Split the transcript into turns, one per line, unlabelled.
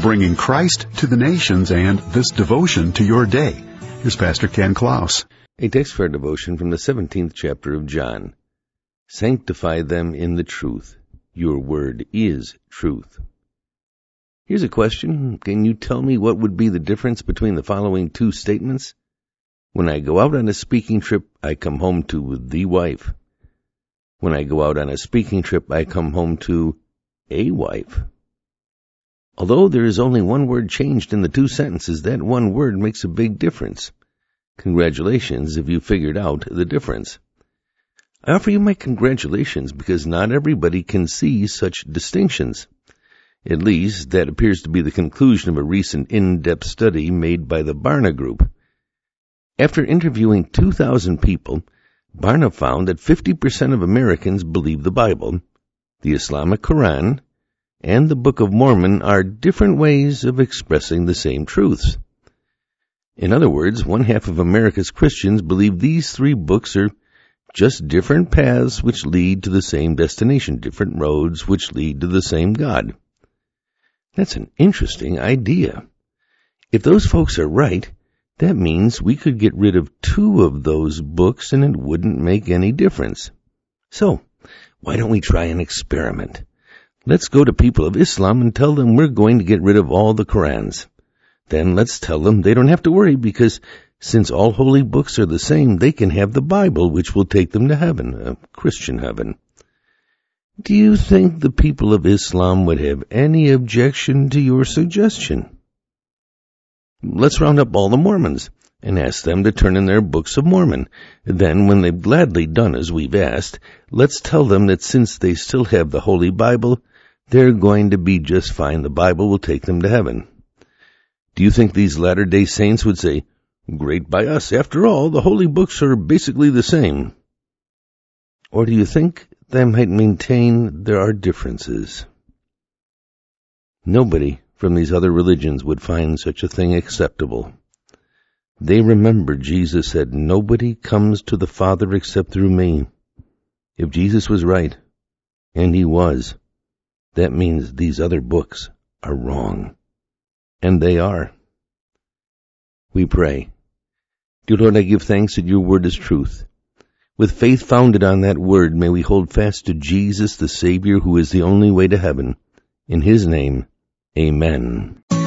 bringing Christ to the nations and this devotion to your day. Here's Pastor Ken Klaus.
A text for our devotion from the 17th chapter of John. Sanctify them in the truth. Your word is truth. Here's a question. Can you tell me what would be the difference between the following two statements? When I go out on a speaking trip, I come home to the wife. When I go out on a speaking trip, I come home to a wife. Although there is only one word changed in the two sentences, that one word makes a big difference. Congratulations if you figured out the difference. I offer you my congratulations because not everybody can see such distinctions. At least, that appears to be the conclusion of a recent in-depth study made by the Barna Group. After interviewing 2,000 people, Barna found that 50% of Americans believe the Bible, the Islamic Quran, and the Book of Mormon are different ways of expressing the same truths. In other words, one half of America's Christians believe these three books are just different paths which lead to the same destination, different roads which lead to the same God. That's an interesting idea. If those folks are right, that means we could get rid of two of those books and it wouldn't make any difference. So, why don't we try an experiment? Let's go to people of Islam and tell them we're going to get rid of all the Qurans. Then let's tell them they don't have to worry because since all holy books are the same, they can have the Bible, which will take them to heaven, a Christian heaven. Do you think the people of Islam would have any objection to your suggestion? Let's round up all the Mormons and ask them to turn in their Books of Mormon. Then, when they've gladly done as we've asked, let's tell them that since they still have the Holy Bible, they're going to be just fine. The Bible will take them to heaven. Do you think these Latter-day Saints would say, "Great by us. After all, the holy books are basically the same"? Or do you think they might maintain there are differences? Nobody from these other religions would find such a thing acceptable. They remember Jesus said, "Nobody comes to the Father except through me." If Jesus was right, and he was, that means these other books are wrong. And they are. We pray. Dear Lord, I give thanks that your word is truth. With faith founded on that word, may we hold fast to Jesus, the Savior, who is the only way to heaven. In his name, amen.